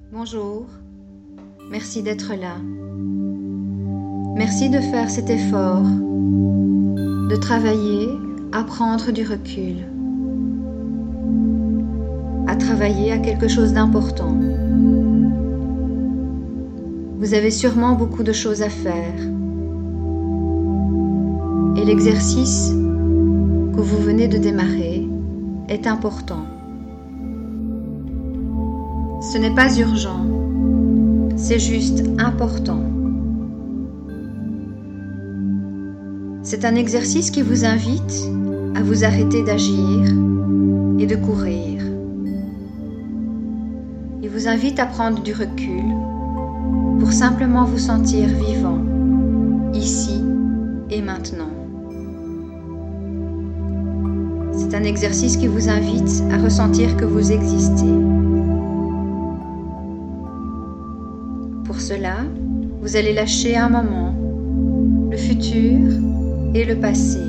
Bonjour, merci d'être là. Merci de faire cet effort, de travailler à prendre du recul, à travailler à quelque chose d'important. Vous avez sûrement beaucoup de choses à faire. Et l'exercice que vous venez de démarrer est important. Ce n'est pas urgent, c'est juste important. C'est un exercice qui vous invite à vous arrêter d'agir et de courir. Il vous invite à prendre du recul pour simplement vous sentir vivant, ici et maintenant. C'est un exercice qui vous invite à ressentir que vous existez. Pour cela, vous allez lâcher un moment le futur et le passé.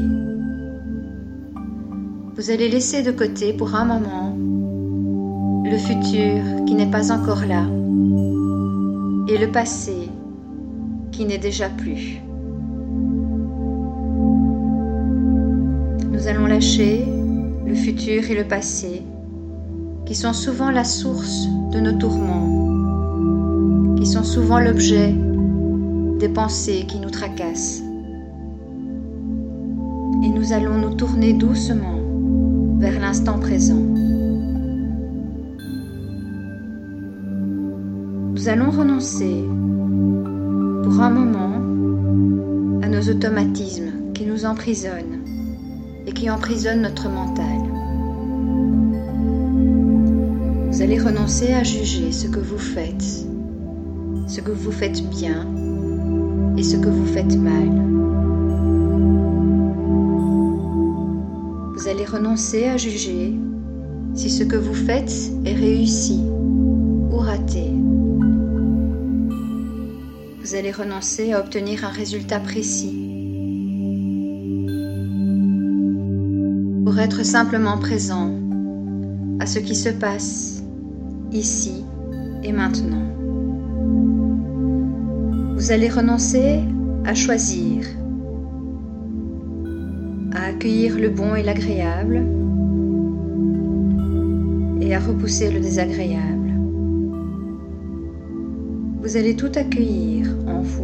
Vous allez laisser de côté pour un moment le futur qui n'est pas encore là et le passé qui n'est déjà plus. Nous allons lâcher le futur et le passé qui sont souvent la source de nos tourments, qui sont souvent l'objet des pensées qui nous tracassent. Et nous allons nous tourner doucement vers l'instant présent. Nous allons renoncer pour un moment à nos automatismes qui nous emprisonnent et qui emprisonnent notre mental. Vous allez renoncer à juger ce que vous faites bien et ce que vous faites mal. Vous allez renoncer à juger si ce que vous faites est réussi ou raté. Vous allez renoncer à obtenir un résultat précis pour être simplement présent à ce qui se passe ici et maintenant. Vous allez renoncer à choisir, à accueillir le bon et l'agréable et à repousser le désagréable. Vous allez tout accueillir en vous.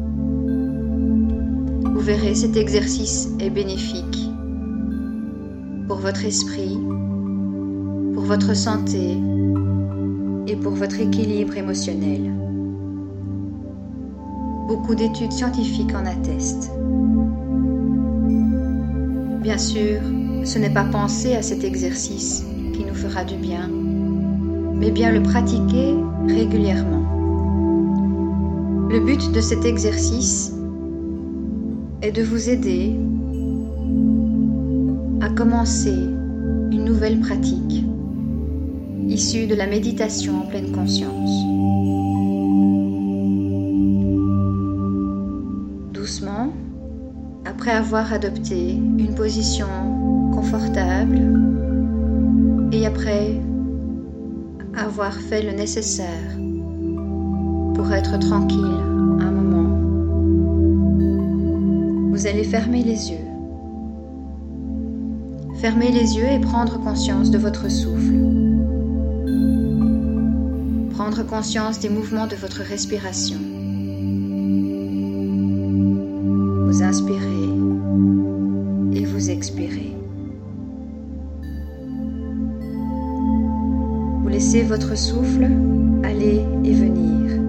Vous verrez, cet exercice est bénéfique pour votre esprit, pour votre santé et pour votre équilibre émotionnel. Beaucoup d'études scientifiques en attestent. Bien sûr, ce n'est pas penser à cet exercice qui nous fera du bien, mais bien le pratiquer régulièrement. Le but de cet exercice est de vous aider à commencer une nouvelle pratique issue de la méditation en pleine conscience. Doucement, après avoir adopté une position confortable et après avoir fait le nécessaire pour être tranquille un moment, vous allez fermer les yeux. Fermez les yeux et prendre conscience de votre souffle. Prendre conscience des mouvements de votre respiration. Vous inspirez et vous expirez. Vous laissez votre souffle aller et venir.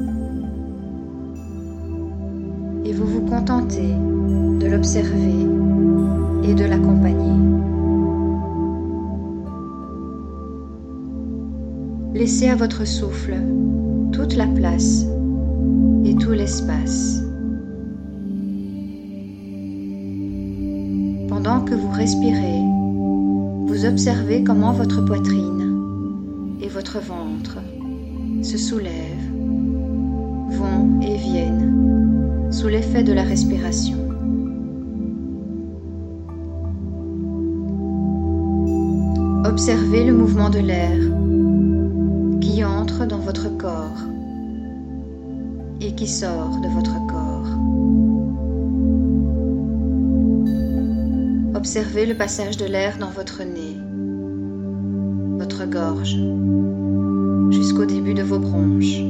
Et vous vous contentez de l'observer et de l'accompagner. Laissez à votre souffle toute la place et tout l'espace. Pendant que vous respirez, vous observez comment votre poitrine et votre ventre se soulèvent, vont et viennent sous l'effet de la respiration. Observez le mouvement de l'air qui entre entre dans votre corps et qui sort de votre corps. Observez le passage de l'air dans votre nez, votre gorge, jusqu'au début de vos bronches.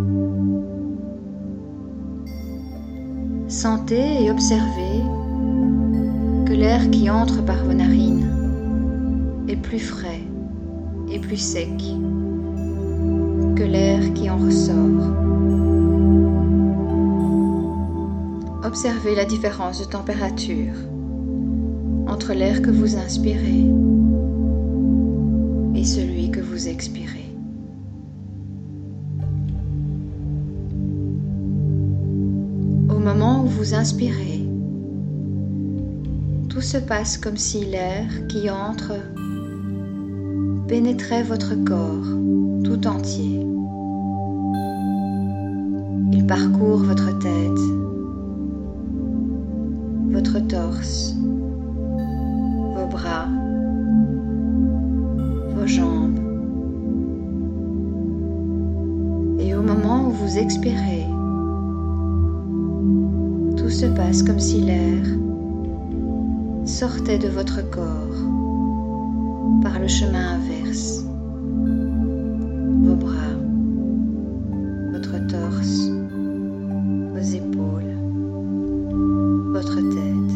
Sentez et observez que l'air qui entre par vos narines est plus frais et plus sec que l'air qui en ressort. Observez la différence de température entre l'air que vous inspirez et celui que vous expirez. Au moment où vous inspirez, tout se passe comme si l'air qui entre pénétrait votre corps tout entier. Il parcourt votre tête, votre torse, vos bras, vos jambes. Et au moment où vous expirez, tout se passe comme si l'air sortait de votre corps par le chemin inverse. Vos bras, votre torse, vos épaules, votre tête.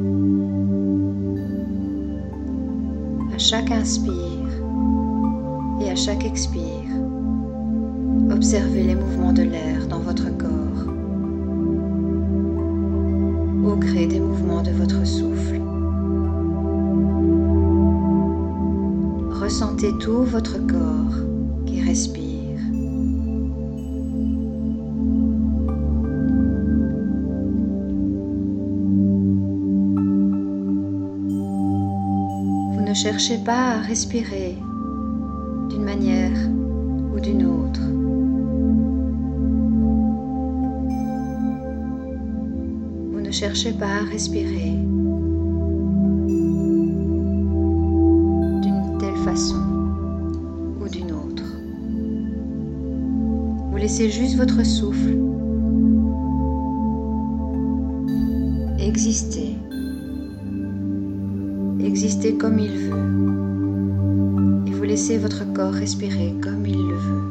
À chaque inspire et à chaque expire, observez les mouvements de l'air dans votre corps, au gré des mouvements de votre souffle. Ressentez tout votre corps qui respire. Vous ne cherchez pas à respirer d'une manière ou d'une autre. Vous ne cherchez pas à respirer façon ou d'une autre. Vous laissez juste votre souffle exister comme il veut, et vous laissez votre corps respirer comme il le veut.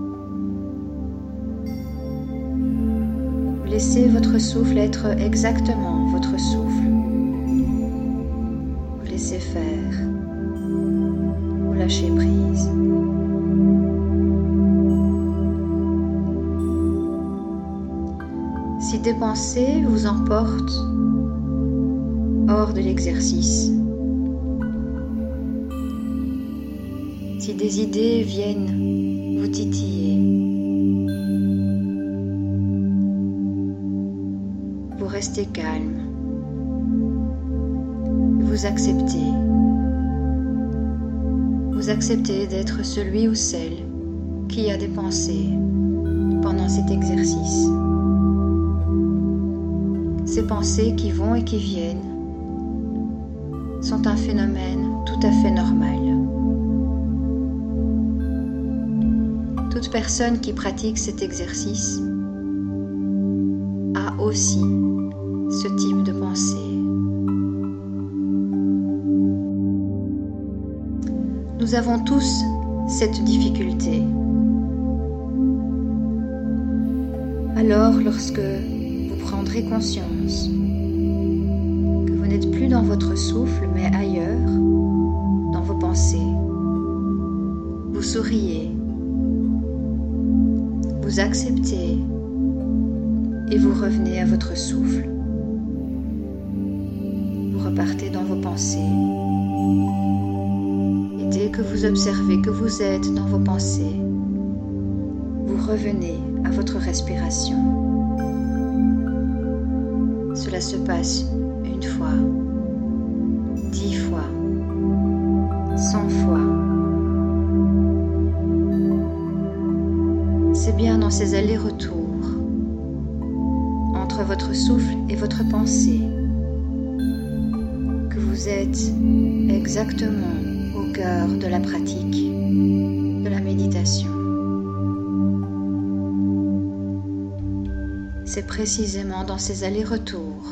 Vous laissez votre souffle être exactement votre souffle. Vous laissez faire. Lâchez prise. Si des pensées vous emportent hors de l'exercice, si des idées viennent vous titiller, vous restez calme, vous acceptez. Vous acceptez d'être celui ou celle qui a des pensées pendant cet exercice. Ces pensées qui vont et qui viennent sont un phénomène tout à fait normal. Toute personne qui pratique cet exercice a aussi ce type de pensée. Nous avons tous cette difficulté. Alors, lorsque vous prendrez conscience que vous n'êtes plus dans votre souffle, mais ailleurs, dans vos pensées, vous souriez, vous acceptez et vous revenez à votre souffle. Vous repartez dans vos pensées. Dès que vous observez que vous êtes dans vos pensées, vous revenez à votre respiration. Cela se passe 1 fois, 10 fois, 100 fois. C'est bien dans ces allers-retours entre votre souffle et votre pensée que vous êtes exactement au cœur de la pratique, de la méditation. c'est précisément dans ces allers-retours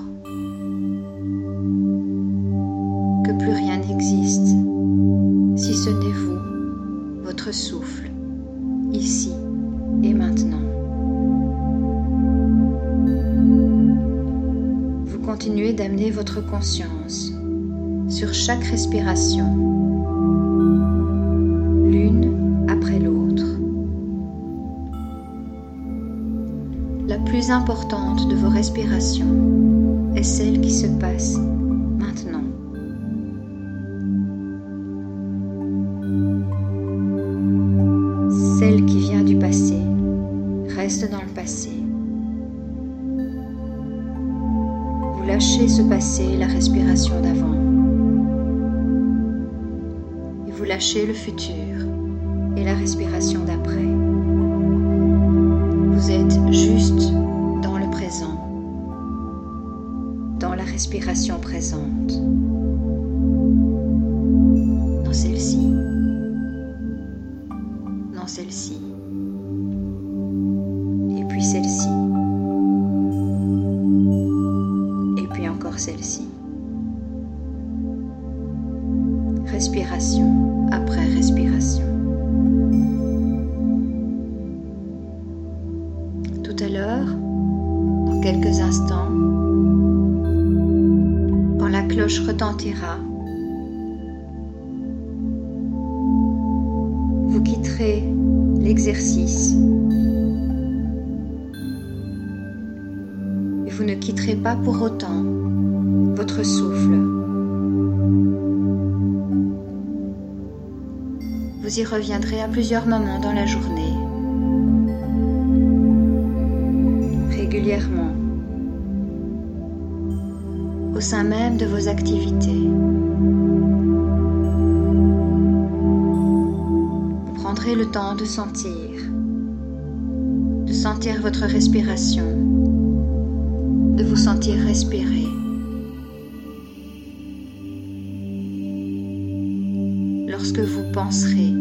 que plus rien n'existe, si ce n'est vous, votre souffle, ici et maintenant. Vous continuez d'amener votre conscience sur chaque respiration, l'une après l'autre. La plus importante de vos respirations est celle qui se passe maintenant. Celle qui vient du passé reste dans le passé. Vous lâchez ce passé et la respiration d'avant. Et vous lâchez le futur et la respiration d'après. Vous êtes juste dans le présent, dans la respiration présente, dans celle-ci, dans celle-ci, et puis celle-ci, et puis encore celle-ci. Respiration après respiration. Tout à l'heure, dans quelques instants, quand la cloche retentira, vous quitterez l'exercice et vous ne quitterez pas pour autant votre souffle. Vous y reviendrez à plusieurs moments dans la journée, régulièrement, au sein même de vos activités. Vous prendrez le temps de sentir votre respiration, de vous sentir respirer. Lorsque vous penserez,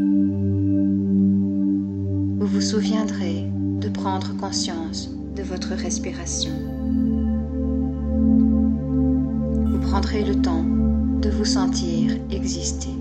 vous vous souviendrez de prendre conscience de votre respiration. Vous prendrez le temps de vous sentir exister.